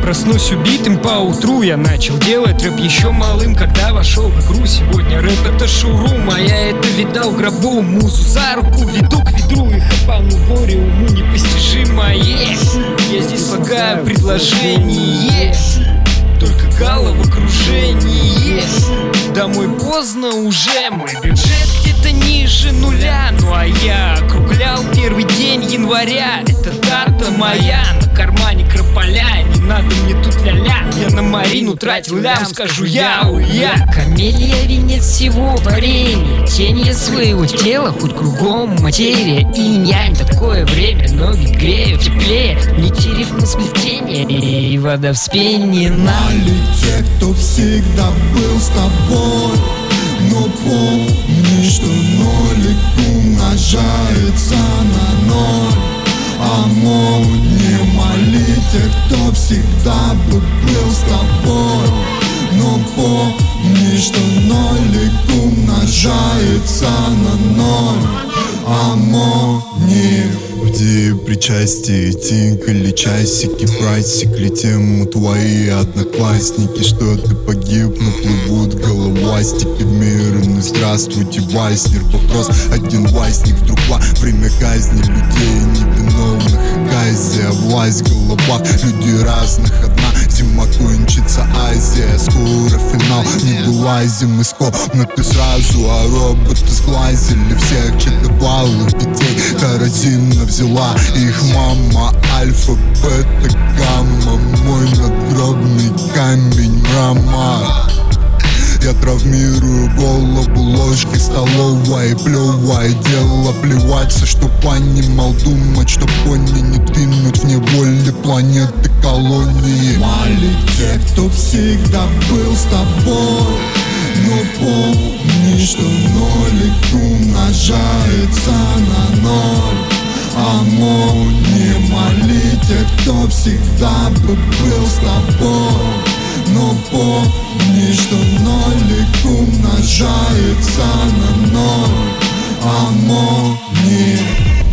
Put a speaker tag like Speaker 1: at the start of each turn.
Speaker 1: проснусь убитым поутру. Я начал делать рэп еще малым, когда вошел в игру. Сегодня рэп это шоурум, а я это видал в гробу. Музу за руку веду к ведру, и хапану горе уму непостижимое. Я здесь слагаю предложение, только головокружение. Домой поздно уже, мой бюджет где-то ниже нуля. Ну а я округлял первый день января. Это дата моя, на кармане крополя. Не надо мне тут ля-ля, я на Марину тратил лям, скажу я.
Speaker 2: Камелия венец всего творения, тень своего тела, хоть кругом материя. Инь-янь, такое время, ноги грею теплее, лети рифмы сплетения и вода вспенена.
Speaker 3: Те, кто всегда был с тобой, но помни, что нолик умножается на ноль. Амор, не моли тех, кто всегда был с тобой, но помни, что нолик умножается на ноль. Амор, не
Speaker 4: где причастие, тикали часики, прайсик, летим твои одноклассники. Что ты погиб, но плывут головастики в мир. Ну здравствуйте, Вайснер. Вопрос один, Вайсник, вдруг время казни людей невиновных. Казия, власть в головах людей разных. Одна зима кончится, Азия, скоро финал. Не вылазим из комнаты сразу, а роботы сглазили всех четырехглавых детей. Каразина взяла их мама, альфа, бета, гамма. Мой надгробный камень мрамор. Я травмирую голову ложкой столовой, плевое дело плеваться, что понимал, думать, что пони не двинуть в неволе планеты колонии.
Speaker 3: Мали те, кто всегда был с тобой, но помни, что нолик умножается на ноль. Амор, не моли тех, кто всегда был с тобой, но помни, что нолик умножается на ноль. Амор, не